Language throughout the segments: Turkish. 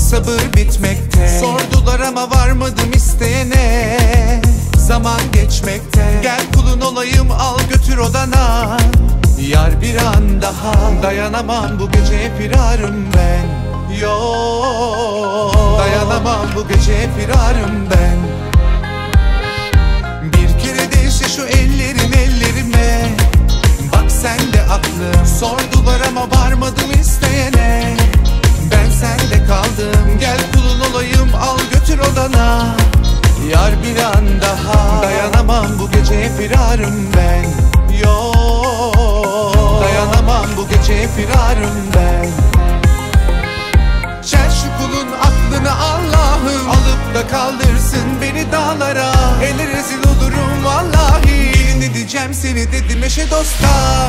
sabır bitmekte. Sordular ama varmadım isteyene. Zaman geçmekte. Gel kulun olayım, al götür odana. Yar bir an daha, dayanamam bu geceye firarım ben. Yo, dayanamam bu geceye firarım ben. Bir kere değse şu ellerin ellerime. Bak sen de aklım. Sordular ama varmadım isteyene. Ben sende kaldım. Gel kulun olayım, al götür odana. Yar bir an daha, dayanamam bu geceye firarım ben. Yo, dayanamam bu geceye firarım ben. Çel şu kulun aklını Allah'ım, alıp da kaldırsın beni dağlara. El rezil olurum vallahi. Birini diyeceğim seni dedim eşe dosta.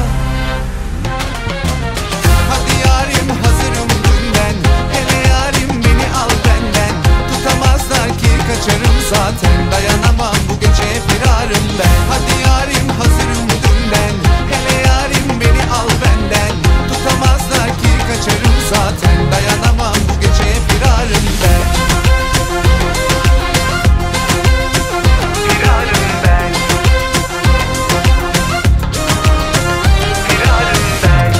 Hadi yarim hazırım dünden. Hele yarim beni al benden. Tutamazlar ki kaçarım zaten. Dayanamam bu geceye firarım ben. Hadi yarim hazırım dünden. Hele yarim beni al benden. Tutamazlar ki kaçarım zaten. Dayanamam bu geceye firarım ben. Firarım ben. Firarım ben.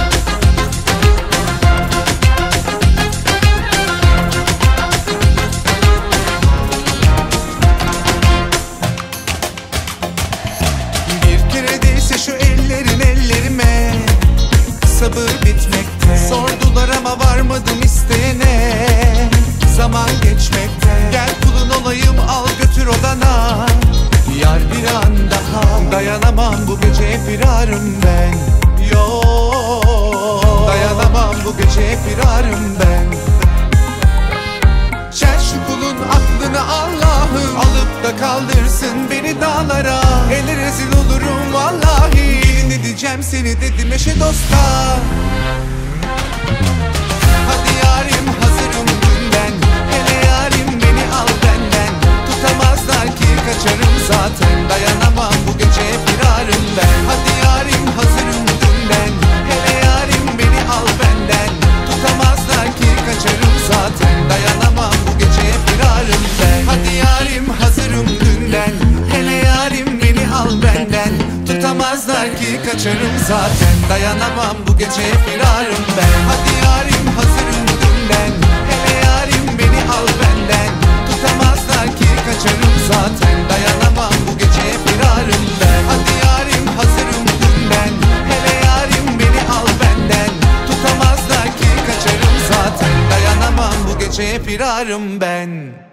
Bir kere değse şu ellerin ellerime. Sabır bitmekte. Sordular ama varmadım isteyene. Zaman geçmekte. Gel kulun olayım, al götür odana. Yar bir an daha, dayanamam bu geceye firarım ben. Yo, dayanamam bu geceye firarım ben. Çel şu kulun aklını Allah'ım, alıp da kaldırsın beni dağlara. El rezil olurum vallahi. Birini diyeceğim seni dedim eşe dosta. Hadi yarim hazırım dünden. Hele yarim beni al benden. Tutamazlar ki kaçarım zaten. Dayanamam bu geceye firarım ben. Hadi yarim hazırım dünden. Hele yarim beni al benden. Tutamazlar ki kaçarım zaten. Dayanamam bu geceye firarım ben. Hadi yarim hazırım dünden. Hele yarim beni al benden. Tutamazlar ki kaçarım zaten. Dayanamam bu geceye firarım ben. Hadi yarim hazırım dünden. Hele yarim beni al benden. Tutamazlar ki kaçarım zaten. Dayanamam bu geceye firarım ben. Hadi yarim hazırım dünden. Hele yarim beni al benden. Tutamazlar ki kaçarım zaten. Dayanamam bu geceye firarım ben.